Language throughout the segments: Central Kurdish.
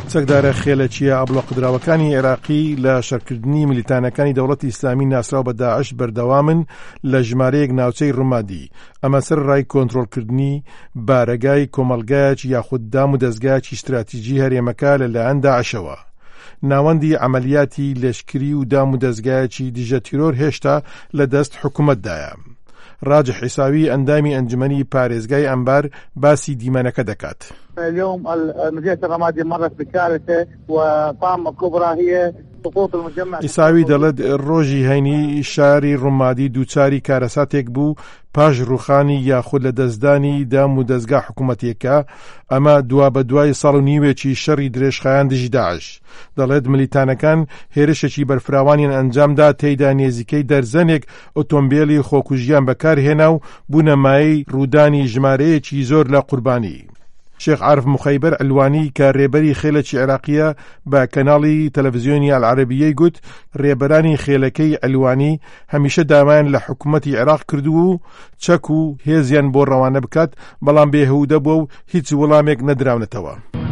سەگدارە خێلەچیە ئابڵۆقدراوەکانی عێراقی لە شەرکردنی ملیتانەکانی دەوڵەتی ئیسلامی ناسراو بە داعش بەردەوامن لە ژمارەیەک ناوچەی ڕوومادی. ئەمە سەر ڕای کۆنتڕۆڵکردنی بارەگای کۆمەڵگایەکی یاخود دام و دەستگایەکی استراتیژی هەرێمەکە لەلایەن داعشەوە. ناوەندی عەمەلیاتی لەشکری و دام و دەستگایەکی دژە تیرۆر هێشتا لە دەست حکوومەتدایە. راجح عیساوی ئەندامی ئەنجومەنی پارێزگای ئەنبار باسی دیمەنەکە دەکات. اليوم مدينة الرمادي مرت بكارثة وطامة كبرى هي سقوط المجمع. عیساوی دەڵێت ڕۆژی هەینی شاری ڕوومادی دووچاری کارەساتێک بوو پاش ڕوخانی یاخود لە دەستدانی دام و دەستگا حکوومەتیەکە. ئەمە دوا بە دوای ساڵ و نیوێکی شەڕی درێژخایان دژی داعش. دەڵێت ملیتانەکان هێرشێکی بەرفراوانیان ئەنجامدا تێیدا نێزیکەی دەرزەنێک ئۆتۆمبیلی خۆکوژیان بەکارهێنا و بوونە مایەی ڕوودانی ژمارەیەکی زۆر لە قوربانی. شێخ عارف مخەیبەر ئەلوانی کە ڕێبەری خێلەکی عێراقیە بە کەناڵی تەلەڤیزیۆنی ئەلعەرەبیەی گوت ڕێبەرانی خێلەکەی ئەلوانی هەمیشە داوایان لە حکوومەتی عێراق کردو و چەک و هێزیان بۆ ڕەوانە بکات، بەڵام بێهەودە بووە و هیچ وەڵامێک نەدراونەتەوە.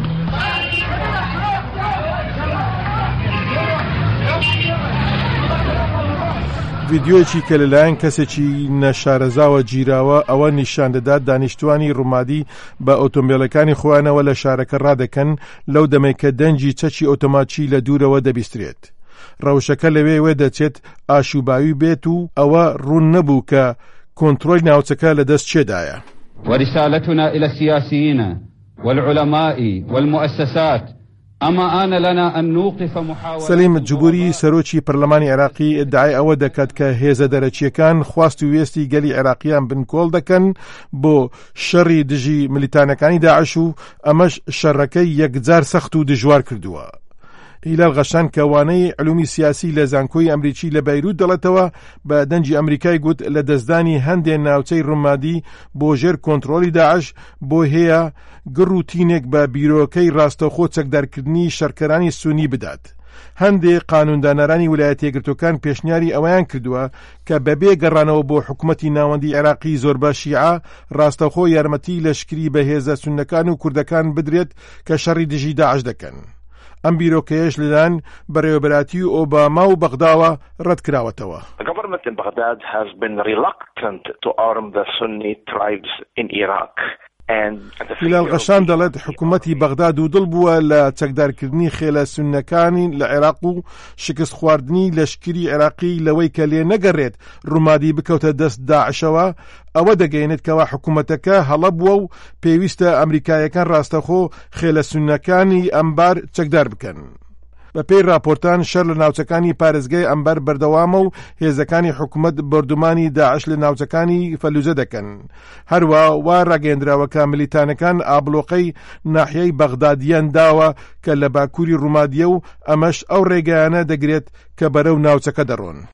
ڤیدیۆیەکی کە لەلایەن کەسێکی نەشارەزاوە گیراوە ئەوە نیشان دەدات دانیشتوانی ڕوومادی بە ئۆتۆمبیلەکانی خۆیانەوە لە شارەکە ڕادەکەن لەو دەمەی کە دەنجی چەکی ئۆتۆماتی لە دوورەوە دەبیسترێت. ڕەوشەکە لەوێ دەچێت ئاشوباوی بێت و ئەوە ڕوون نەبوو کە کۆنتڕۆلی ناوچەکە لەدەست چێدایە. ورسالتنا إلى السياسيين والعلماء والمؤسسات أما آن لنا أن نوقف محاولة. سلیم جبوری سەرۆکی پەرلەمانی عێراقی ئیدعای ئەوە دەکات کە هێزە دەرەچیەکان خواست و وێستی گەلی عێراقیان بنکۆڵ دەکەن بۆ شەڕی دژی ملیتانەکانی داعش و ئەمەش شەڕەکەی یەکجار سەخت و دژوار کردووە. هیلال غەشان کەوانەی علومی سیاسی لە زانکۆی ئەمریکی لە بەیروت دەڵێتەوە بە دەنجی ئەمریکای گوت لە دەستدانی هەندێک ناوچەی ڕوومادی بۆ ژێر کۆنتڕۆلی داعش بۆ هەیە گڕ و تینێک بە بیرۆکەی ڕاستەوخۆ چەکدارکردنی شەرکەرانی سونی بدات. هەندێک قانوندانەرانی ویلایەتە یەکگرتووەکان پێشنیاری ئەوەیان کردووە کە بەبێ گەڕانەوە بۆ حکوومەتی ناوەندی عێراقی زۆر بە شیعە ڕاستەوخۆ یارمەتی لەشکری بە هێزە سوننەکان و کوردەکان بدرێت کە شەڕی دژی داعش دەکەن. ئەم بیرۆکەیەش لەلایەن بەڕێوەبەراتی ئۆباما و بەغداوە ڕەت کراوەتەوە. The government in Baghdad has been reluctant to arm the Sunni tribes in Iraq. هیلال غەشان دەڵێت حکوومەتی بەغداد و دڵ بووە لە چەکدارکردنی خێلە سوننەکانی لە عێراق و شکست خواردنی لەشکری عێراقی لەوەی کە لێ نەگەڕێت ڕوومادی بکەوتە دەست داعشەوە. ئەوە دەگەیەنێت کەوا حکوومەتەکە هەڵە بووە و پێویستە ئەمریکایەکان ڕاستەخۆ خێلە سوننەکانی ئەنبار چەکدار بکەن. بە پێی راپۆرتان شەڕ لە ناوچەکانی پارێزگای ئەنبار بەردەوامە و هێزەکانی حکوومەت بەردومانی داعش لە ناوچەکانی فەلوجە دەکەن. هەروە وا ڕاگەیەندراوە کە ملیتانەکان ئابڵۆقەی ناحیەی بەغدادیان داوە کە لە باکووری ڕوومادیە و ئەمەش ئەو ڕێگایانە دەگرێت کە بەرەو ناوچەکە دەڕۆن.